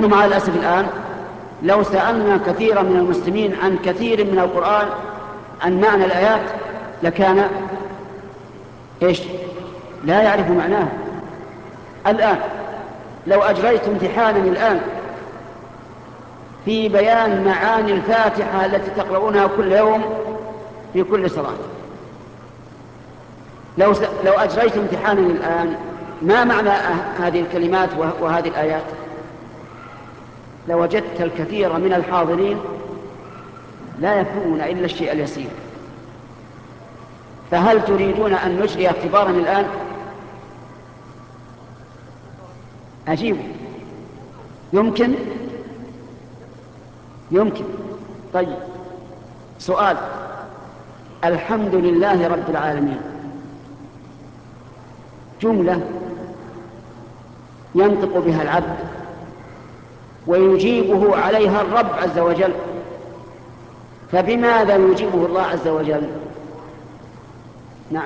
نحن مع الأسف الآن لو سألنا كثيرا من المسلمين عن كثير من القرآن عن معنى الآيات لكان لا يعرف معناها. الآن لو أجريت امتحانا الآن في بيان معاني الفاتحة التي تقرؤونها كل يوم في كل صلاة، لو أجريت امتحانا الآن ما معنى هذه الكلمات وهذه الآيات، لوجدت الكثير من الحاضرين لا يفهمون إلا الشيء اليسير. فهل تريدون أن نجري اختبارا الآن؟ أجيب. يمكن. طيب، سؤال: الحمد لله رب العالمين جملة ينطق بها العبد ويجيبه عليها الرب عز وجل، فبماذا يجيبه الله عز وجل؟ نعم.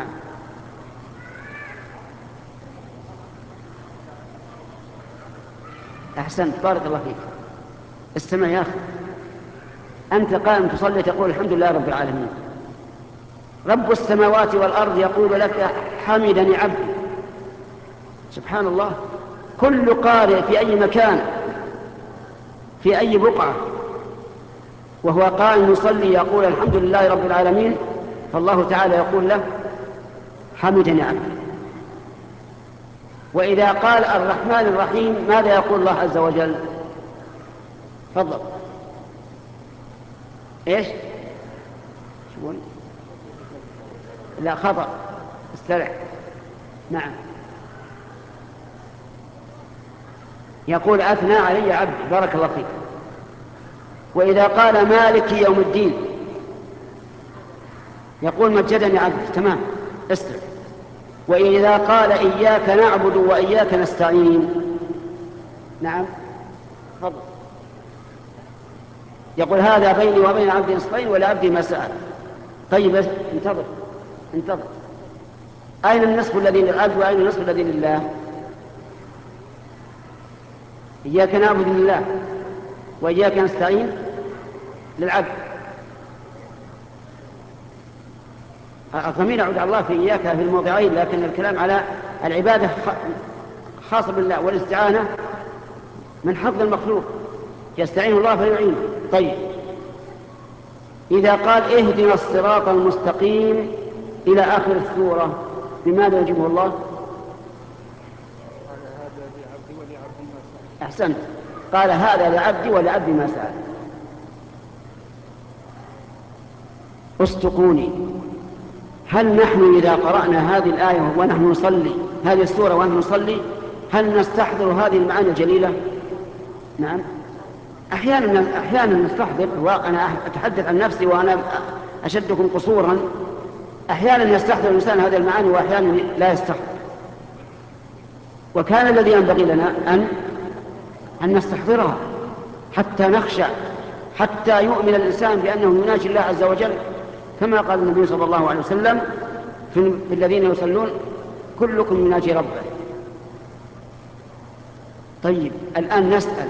أحسنت، بارك الله فيك. استمع يا أخي، أنت قائم تصلي تقول الحمد لله رب العالمين، رب السماوات والأرض يقول لك حمدني عبدي. سبحان الله، كل قارئ في أي مكان في أي بقعة وهو قائم يصلي يقول الحمد لله رب العالمين، فالله تعالى يقول له حمدني عبدي. وإذا قال الرحمن الرحيم ماذا يقول الله عز وجل؟ تفضل. لا، خطأ، استرح. نعم، يقول أثنى علي عبدي. بارك الله فيك. وإذا قال مالك يوم الدين يقول مجدني عبدي. تمام، استرح. وإذا قال إياك نعبد وإياك نستعين، نعم، تفضل، يقول هذا بيني وبين عبدي نصفين ولعبدي ما سأل. طيب، انتظر. أين النصف الذي للعبد وأين النصف الذي لله؟ إياك نعبد لله وإياك نستعين للعبد. الضمير يعود على الله في إياك في الموضعين، لكن الكلام على العبادة خاصة بالله، والاستعانة من حظ المخلوق، يستعين الله فيعينه. طيب، إذا قال اهدنا الصراط المستقيم إلى آخر السورة بماذا يجيبه الله؟ أحسنت، قال هذا لعبدي ولعبدي ما سأل. اصدقوني، هل نحن إذا قرأنا هذه الآية ونحن نصلي هذه السورة ونحن نصلي هل نستحضر هذه المعاني الجليلة؟ نعم، أحيانا نستحضر، وأنا أتحدث عن نفسي وأنا أشدكم قصورا. أحيانا يستحضر الإنسان هذه المعاني وأحيانا لا يستحضر. وكان الذي ينبغي لنا أن نستحضرها حتى نخشع، حتى يؤمن الإنسان بأنه يناجي الله عز وجل، كما قال النبي صلى الله عليه وسلم في الذين يصلون كلكم يناجي ربه. طيب، الآن نسأل